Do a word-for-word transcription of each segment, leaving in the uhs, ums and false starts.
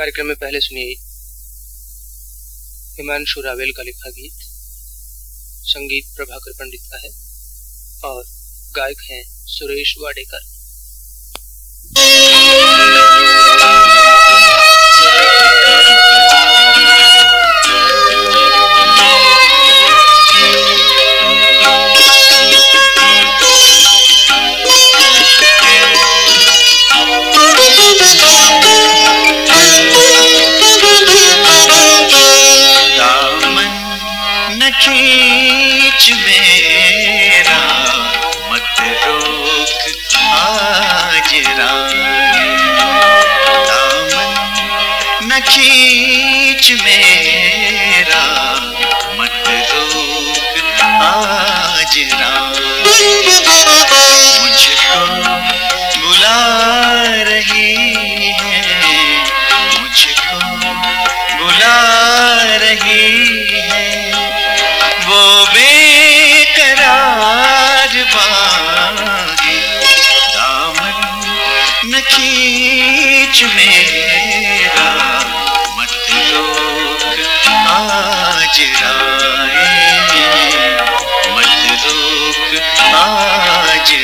कार्यक्रम में पहले सुनिए हिमांशु रावेल का लिखा गीत। संगीत प्रभाकर पंडित का है और गायक हैं सुरेश वाडेकर। खींच मेरा मत रोक आज दामन न खींच मेरा मत रोक आज मुझको बुला रही है मुझको बुला रही है वो बेकरार बाहें दामन न खींच मेरा मत रोक आज राहें मत रोक आज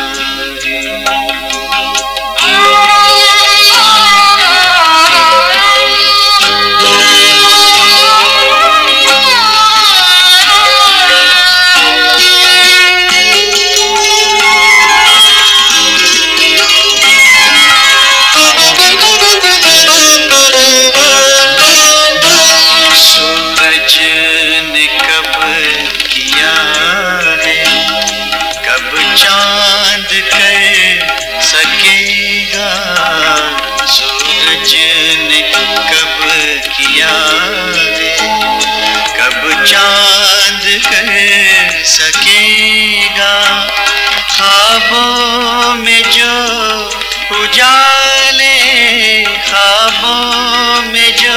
चांद कर सकेगा सूरज ने कब किया है कब चांद कर सकेगा ख्वाबों में जो उजाले ख्वाबों में जो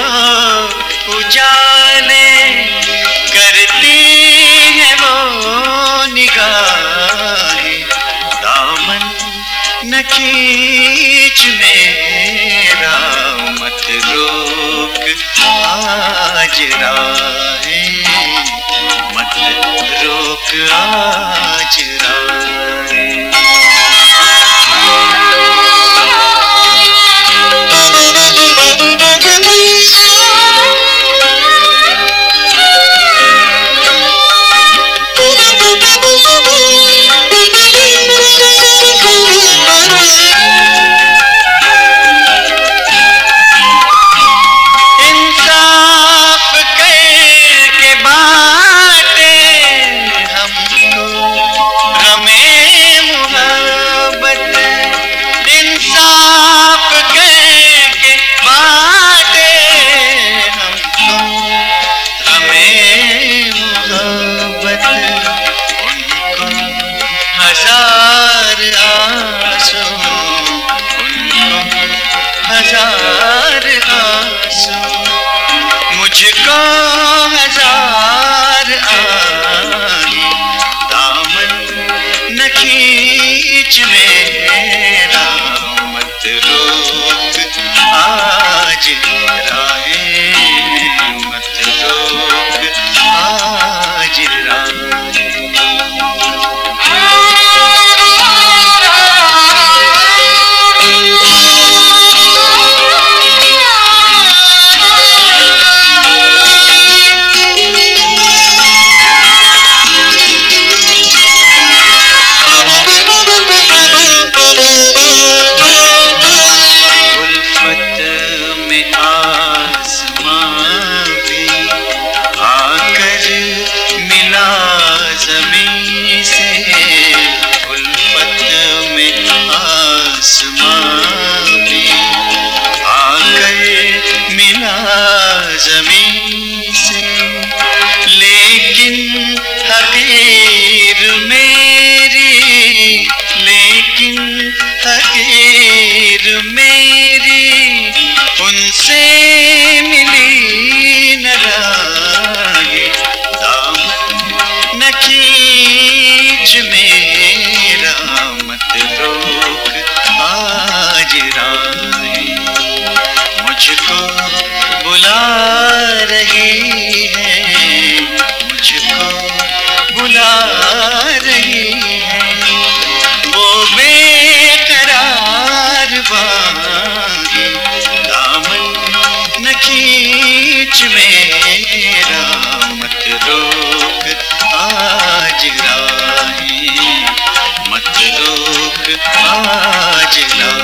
उजाले करती है वो निगाहें दामन न खींच मेरा मत रोक आज राहें मत रोक आज राहें। हजार आंसू उनको हजार आंसू मुझको हजार आए दामन न खींच मेरा मत रोक आज राहें मत रोक आज राहें। ज़मीं से उल्फत में आसमां भी आकर मिला ज़मीं से लेकिन हकीर मेरी लेकिन हकीर मेरी उनसे मिली न राहें दामन न खींच मेरा मत रोक आज राहें मुझको तक आज ना